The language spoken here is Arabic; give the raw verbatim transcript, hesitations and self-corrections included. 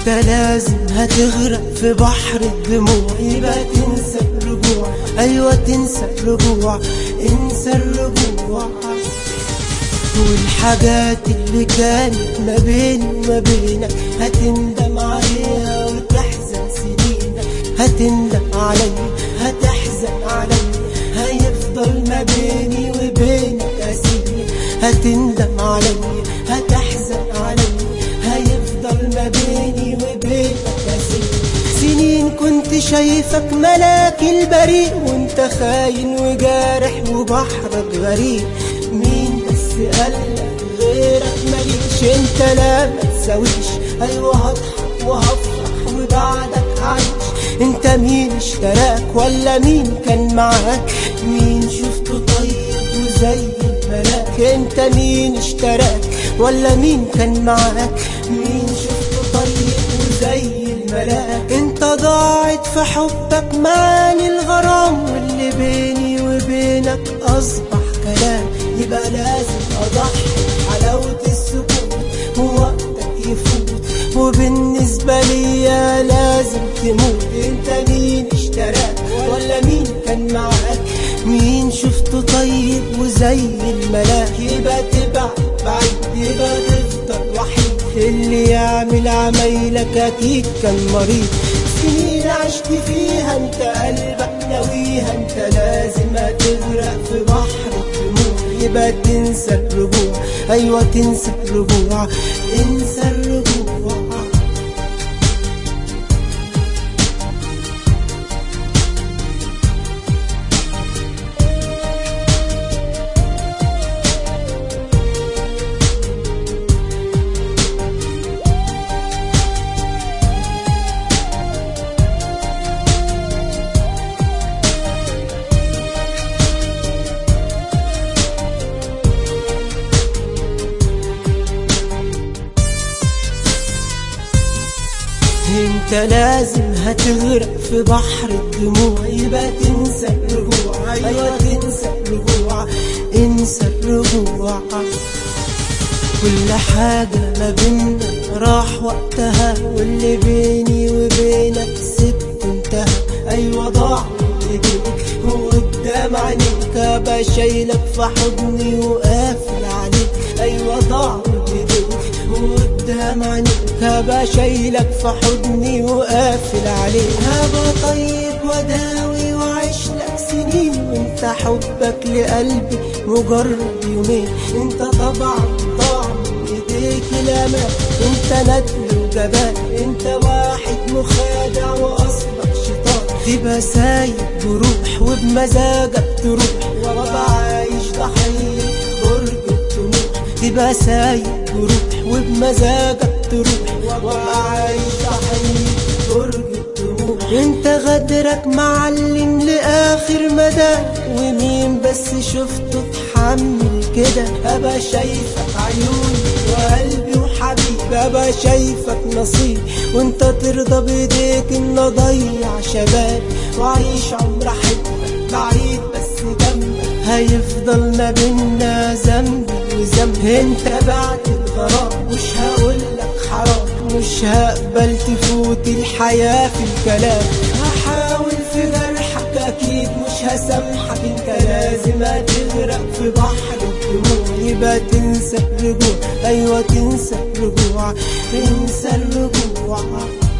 انت لازم هتغرق في بحر الدموع، يبقى تنسى الرجوع، ايوه تنسى الرجوع، انسى الرجوع. والحاجات اللي كانت ما بيني وما بينك هتندم عليها وتحزن سنينك، هتندم عليا هتحزن عليا، هيفضل ما بيني وبينك أسير. هتندم عليا هتحزن عليا، هيفضل ما بيني وبينك أسير. سنين كنت شايفك ملاك البريء، وانت خاين وجارح وبحرك غريب. مين بس قالك غيرك ماليش؟ انت لا ما تساويش، ايوه هضحك وهفرح وبعدك عايش. انت مين اشتراك ولا مين كان معاك؟ مين شفته طيب وزي الملاك؟ انت مين اشتراك ولا مين كان معاك؟ مين شفته طيب وزي الملاك؟ انت ضاعت في حبك معاني الغرام، واللي بيني وبينك اصبح كلام. يبقى لازم اضحي حلاوة السكوت ووقتك يفوت، وبالنسبة ليا لازم تموت. انت مين اشتراك ولا مين كان معاك؟ مين شفته طيب وزي الملاك؟ يبقى تبعد بعيد، يبقى تفضل وحيد. اللي يعمل عمايلك اكيد كان مريض. سنين عشت فيها انت قلبك ناويها، انت لازم هتغرق في بحر الدموع، يبقى تنسى الرجوع، ايوه تنسى الرجوع، انسى الرجوع. انت لازم هتغرق في بحر الدموع، يبقى تنسى الرجوع، ايوه تنسى الرجوع، انسى الرجوع. كل حاجة ما بينا راح وقتها، واللي بيني وبينك سبت انتهى. ايوه ضاع من ايديك وقدام عينيك، ابقى شايلك في حضني وقافل عليك. ايوه ضاع من ايديك وقدام عينيك، هبقى شايلك في حضني وقافل عليك. هبقى طيب وداوي وعيش لك سنين، وانت حبك لقلبي مجرد يومين. انت طبعا ضاع من ايديك الامان، انت ندل وجبان، انت واحد مخادع واصلك شيطان. تبقى سايب جروح وبمزاجك تروح، وابقى عايش ضحية برج الطموح. تبقى سايب جروح وبمزاجك تروح، وابقى عايش ضحية برج الطموح. انت غدرك معلم لاخر مدى، ومين بس شفته اتحمل كده؟ ابقى شايفك عيوني وقلبي وحبيبي، ابقى شايفك نصيب، وانت ترضى بايديك ان اضيع شباب وعيش عمر احبك بعيد بس جنبك. هيفضل ما بينا ذنب وذنب، انت بعد الغرام مش هقولك حرام، مش هقبل تفوت الحياة في الكلام. هحاول في جرحك اكيد مش هسامحك، انت لازم هتغرق في بحر الدموع، يبقى تنسى الرجوع، ايوه تنسى الرجوع، انسى الرجوع.